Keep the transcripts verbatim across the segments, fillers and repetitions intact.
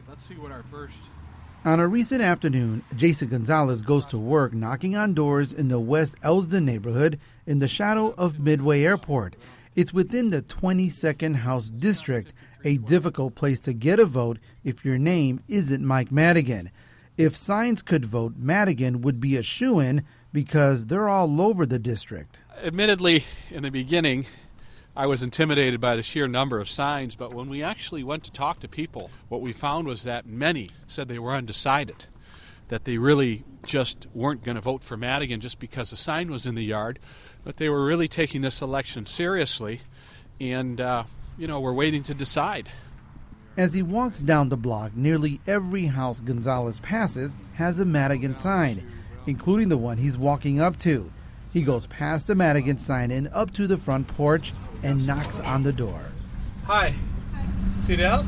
right, let's see what our first... On a recent afternoon, Jason Gonzalez goes to work knocking on doors in the West Elsden neighborhood in the shadow of Midway Airport. It's within the twenty-second House District, a difficult place to get a vote if your name isn't Mike Madigan. If signs could vote, Madigan would be a shoo-in because they're all over the district. Admittedly, in the beginning, I was intimidated by the sheer number of signs, but when we actually went to talk to people, what we found was that many said they were undecided, that they really just weren't going to vote for Madigan just because a sign was in the yard, but they were really taking this election seriously, and, uh, you know, we're waiting to decide. As he walks down the block, nearly every house Gonzalez passes has a Madigan sign, including the one he's walking up to. He goes past the Madigan sign and up to the front porch and knocks on the door. Hi. Hi. Fidel?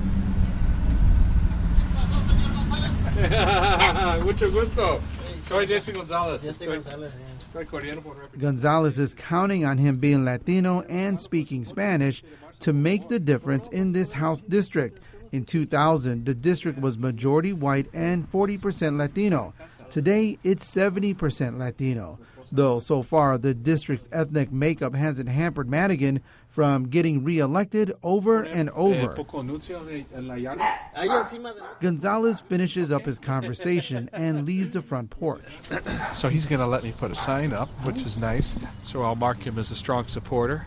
Mucho gusto. Soy Jason Gonzalez. Gonzalez is counting on him being Latino and speaking Spanish to make the difference in this House district. In two thousand, the district was majority white and forty percent Latino. Today, it's seventy percent Latino. Though so far the district's ethnic makeup hasn't hampered Madigan from getting re-elected over and over. Gonzalez finishes up his conversation and leaves the front porch. So he's going to let me put a sign up, which is nice. So I'll mark him as a strong supporter.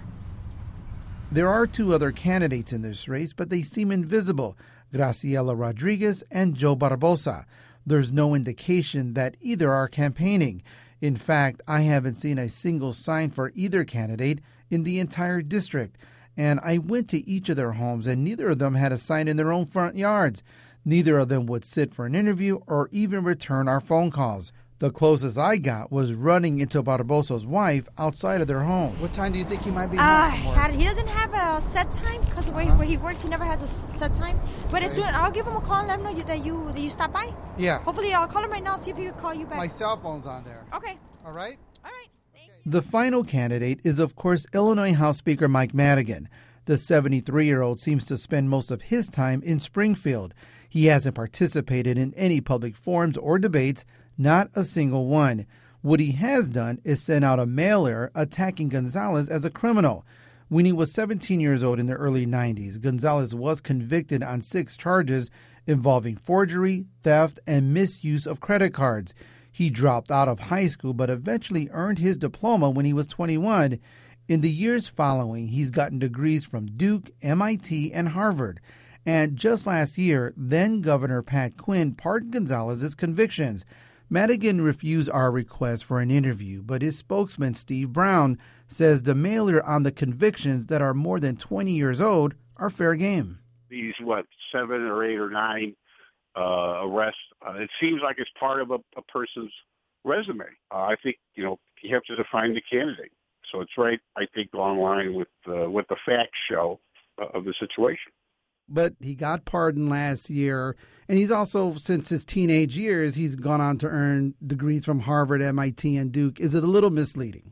There are two other candidates in this race, but they seem invisible, Graciela Rodriguez and Joe Barbosa. There's no indication that either are campaigning. In fact, I haven't seen a single sign for either candidate in the entire district. And I went to each of their homes, and neither of them had a sign in their own front yards. Neither of them would sit for an interview or even return our phone calls. The closest I got was running into Barbosa's wife outside of their home. What time do you think he might be uh, home? He doesn't have a set time because where, uh-huh. where he works, he never has a set time. But okay. as soon, I'll give him a call and let him know you, that you that you stop by. Yeah. Hopefully, I'll call him right now, see if he can call you back. My cell phone's on there. Okay. All right? All right. Thank you. The final candidate is, of course, Illinois House Speaker Mike Madigan. The seventy-three-year-old seems to spend most of his time in Springfield. He hasn't participated in any public forums or debates, not a single one. What he has done is send out a mailer attacking Gonzalez as a criminal. When he was seventeen years old in the early nineties, Gonzalez was convicted on six charges involving forgery, theft, and misuse of credit cards. He dropped out of high school but eventually earned his diploma when he was twenty-one. In the years following, he's gotten degrees from Duke, M I T, and Harvard. And just last year, then-Governor Pat Quinn pardoned Gonzalez's convictions. Madigan refused our request for an interview, but his spokesman, Steve Brown, says the mailer on the convictions that are more than twenty years old are fair game. These, what, seven or eight or nine uh, arrests, uh, it seems like it's part of a, a person's resume. Uh, I think, you know, you have to define the candidate. So it's right, I think, on line with uh, what the facts show uh, of the situation. But he got pardoned last year, and he's also, since his teenage years, he's gone on to earn degrees from Harvard, M I T, and Duke. Is it a little misleading?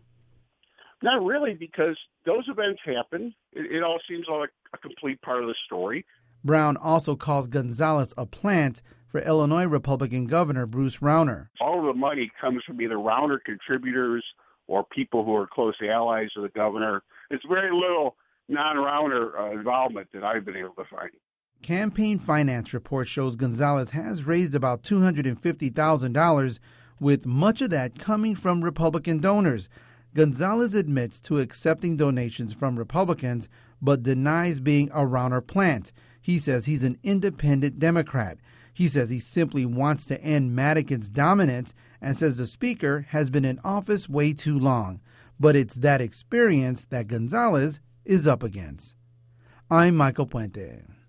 Not really, because those events happen. It, it all seems like a complete part of the story. Brown also calls Gonzalez a plant for Illinois Republican Governor Bruce Rauner. All of the money comes from either Rauner contributors or people who are close allies of the governor. It's very little non-Rauner uh, involvement that I've been able to find. Campaign finance report shows Gonzalez has raised about two hundred fifty thousand dollars, with much of that coming from Republican donors. Gonzalez admits to accepting donations from Republicans, but denies being a Rauner plant. He says he's an independent Democrat. He says he simply wants to end Madigan's dominance and says the speaker has been in office way too long. But it's that experience that Gonzalez is up against. I'm Michael Puente.